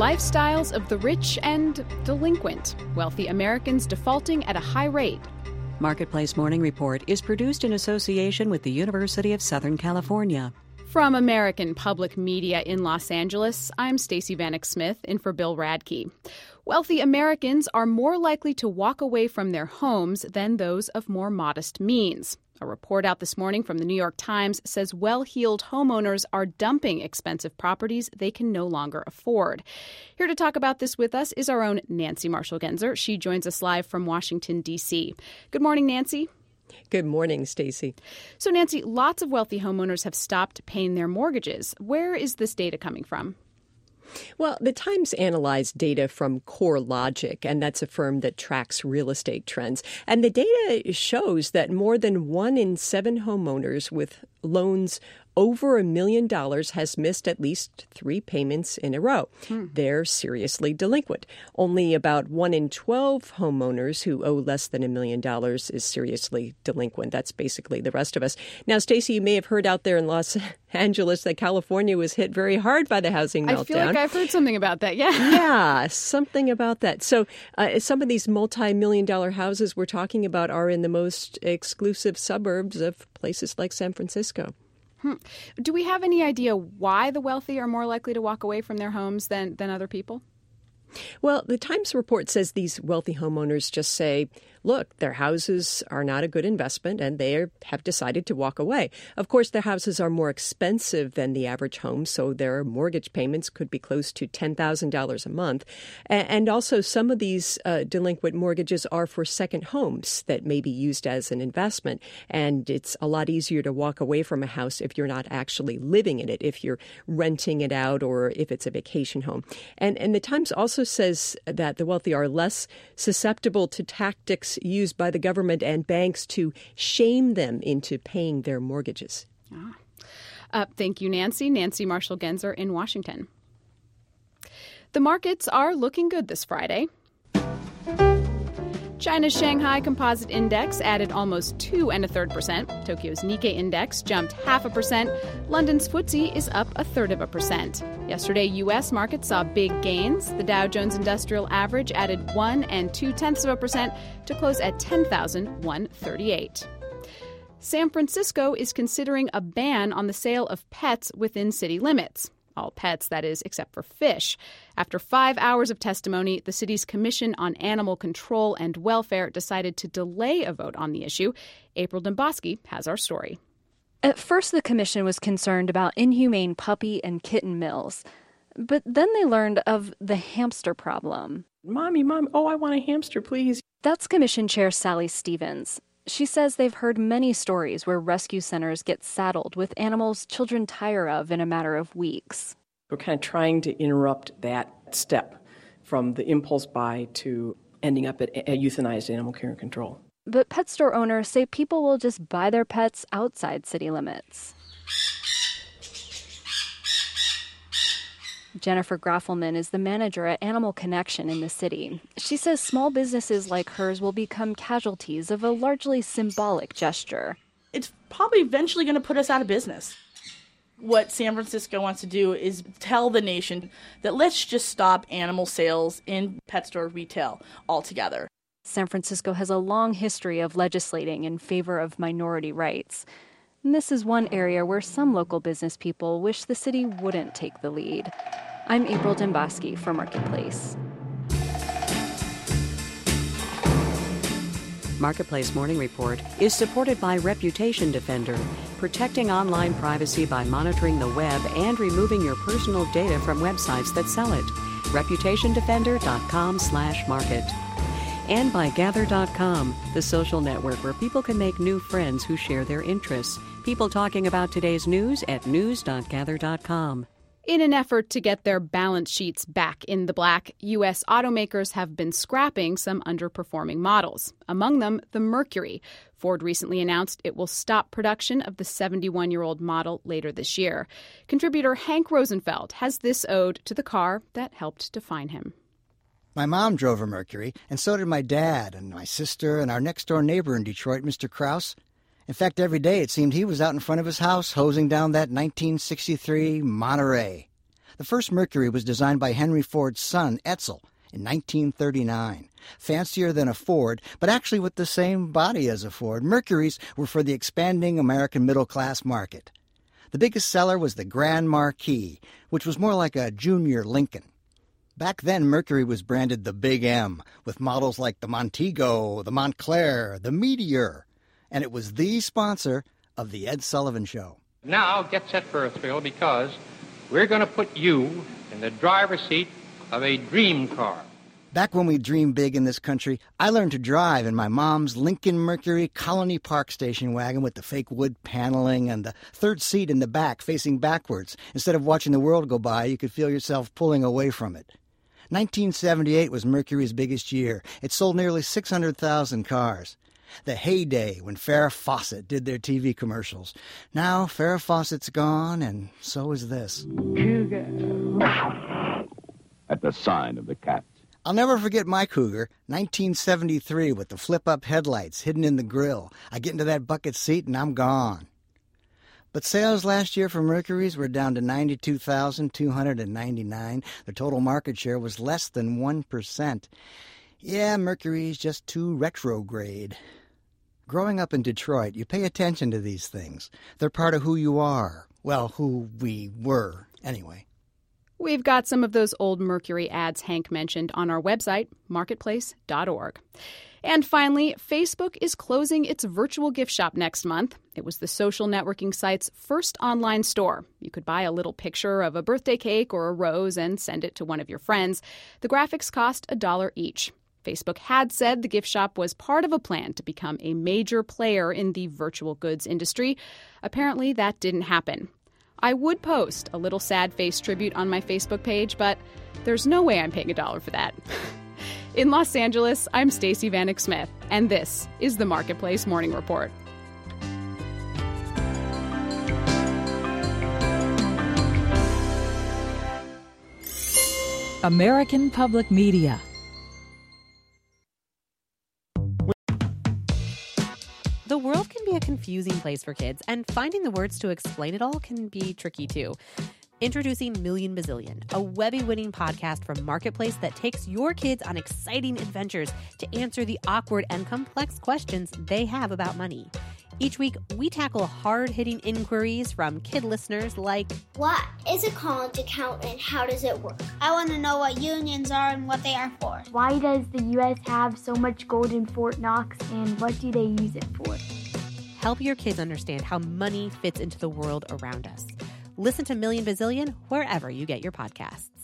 lifestyles of the rich and delinquent, wealthy Americans defaulting at a high rate. Marketplace Morning Report is produced in association with the University of Southern California. From American Public Media in Los Angeles, I'm Stacey Vanek Smith in for Bill Radke. Wealthy Americans are more likely to walk away from their homes than those of more modest means. A report out this morning from the New York Times says well-heeled homeowners are dumping expensive properties they can no longer afford. Here to talk about this with us is our own Nancy Marshall-Genzer. She joins us live from Washington, D.C. Good morning, Nancy. Good morning, Stacey. So, Nancy, lots of wealthy homeowners have stopped paying their mortgages. Where is this data coming from? Well, the Times analyzed data from CoreLogic, and that's a firm that tracks real estate trends. And the data shows that more than 1 in 7 homeowners with loans over $1 million has missed at least 3 payments in a row. They're seriously delinquent. Only about 1 in 12 homeowners who owe less than $1 million is seriously delinquent. That's basically the rest of us. Now, Stacey, you may have heard out there in Los Angeles that California was hit very hard by the housing meltdown. I feel like I've heard something about that, Yeah, something about that. So some of these multi-million-dollar houses we're talking about are in the most exclusive suburbs of places like San Francisco. Do we have any idea why the wealthy are more likely to walk away from their homes than other people? Well, the Times report says these wealthy homeowners just say, look, their houses are not a good investment and they have decided to walk away. Of course, their houses are more expensive than the average home, so their mortgage payments could be close to $10,000 a month. And also, some of these delinquent mortgages are for second homes that may be used as an investment. And it's a lot easier to walk away from a house if you're not actually living in it, if you're renting it out or if it's a vacation home. And the Times also says that the wealthy are less susceptible to tactics used by the government and banks to shame them into paying their mortgages. Thank you, Nancy. Nancy Marshall-Genzer in Washington. The markets are looking good this Friday. China's Shanghai Composite Index added almost 2.33%. Tokyo's Nikkei Index jumped 0.5%. London's FTSE is up 0.33%. Yesterday, U.S. markets saw big gains. The Dow Jones Industrial Average added 1.2% to close at 10,138. San Francisco is considering a ban on the sale of pets within city limits. All pets, that is, except for fish. After 5 hours of testimony, the city's Commission on Animal Control and Welfare decided to delay a vote on the issue. April Domboski has our story. At first, the commission was concerned about inhumane puppy and kitten mills. But then they learned of the hamster problem. Mommy, oh, I want a hamster, please. That's Commission Chair Sally Stevens. She says they've heard many stories where rescue centers get saddled with animals children tire of in a matter of weeks. We're kind of trying to interrupt that step from the impulse buy to ending up at euthanized animal care and control. But pet store owners say people will just buy their pets outside city limits. Jennifer Graffelman is the manager at Animal Connection in the city. She says small businesses like hers will become casualties of a largely symbolic gesture. It's probably eventually going to put us out of business. What San Francisco wants to do is tell the nation that let's just stop animal sales in pet store retail altogether. San Francisco has a long history of legislating in favor of minority rights. And this is one area where some local business people wish the city wouldn't take the lead. I'm April Domboski for Marketplace. Marketplace Morning Report is supported by Reputation Defender, protecting online privacy by monitoring the web and removing your personal data from websites that sell it. ReputationDefender.com/market. And by Gather.com, the social network where people can make new friends who share their interests. People talking about today's news at news.gather.com. In an effort to get their balance sheets back in the black, U.S. automakers have been scrapping some underperforming models. Among them, the Mercury. Ford recently announced it will stop production of the 71-year-old model later this year. Contributor Hank Rosenfeld has this ode to the car that helped define him. My mom drove a Mercury, and so did my dad and my sister and our next-door neighbor in Detroit, Mr. Krause. In fact, every day it seemed he was out in front of his house hosing down that 1963 Monterey. The first Mercury was designed by Henry Ford's son, Edsel, in 1939. Fancier than a Ford, but actually with the same body as a Ford, Mercuries were for the expanding American middle-class market. The biggest seller was the Grand Marquis, which was more like a junior Lincoln. Back then, Mercury was branded the Big M, with models like the Montego, the Montclair, the Meteor, and it was the sponsor of The Ed Sullivan Show. Now get set for a thrill, because we're going to put you in the driver's seat of a dream car. Back when we dreamed big in this country, I learned to drive in my mom's Lincoln Mercury Colony Park station wagon with the fake wood paneling and the third seat in the back facing backwards. Instead of watching the world go by, you could feel yourself pulling away from it. 1978 was Mercury's biggest year. It sold nearly 600,000 cars. The heyday when Farrah Fawcett did their TV commercials. Now Farrah Fawcett's gone, and so is this. At the sign of the cat. I'll never forget my Cougar, 1973, with the flip-up headlights hidden in the grill. I get into that bucket seat and I'm gone. But sales last year for Mercuries were down to 92,299. Their total market share was less than 1%. Yeah, Mercury's just too retrograde. Growing up in Detroit, you pay attention to these things. They're part of who you are. Well, who we were, anyway. We've got some of those old Mercury ads Hank mentioned on our website, marketplace.org. And finally, Facebook is closing its virtual gift shop next month. It was the social networking site's first online store. You could buy a little picture of a birthday cake or a rose and send it to one of your friends. The graphics cost $1 each. Facebook had said the gift shop was part of a plan to become a major player in the virtual goods industry. Apparently, that didn't happen. I would post a little sad-face tribute on my Facebook page, but there's no way I'm paying $1 for that. In Los Angeles, I'm Stacey Vanek Smith, and this is the Marketplace Morning Report. American Public Media. The world can be a confusing place for kids, and finding the words to explain it all can be tricky too. Introducing Million Bazillion, a Webby-winning podcast from Marketplace that takes your kids on exciting adventures to answer the awkward and complex questions they have about money. Each week, we tackle hard-hitting inquiries from kid listeners like, what is a college account and how does it work? I want to know what unions are and what they are for. Why does the U.S. have so much gold in Fort Knox, and what do they use it for? Help your kids understand how money fits into the world around us. Listen to Million Bazillion wherever you get your podcasts.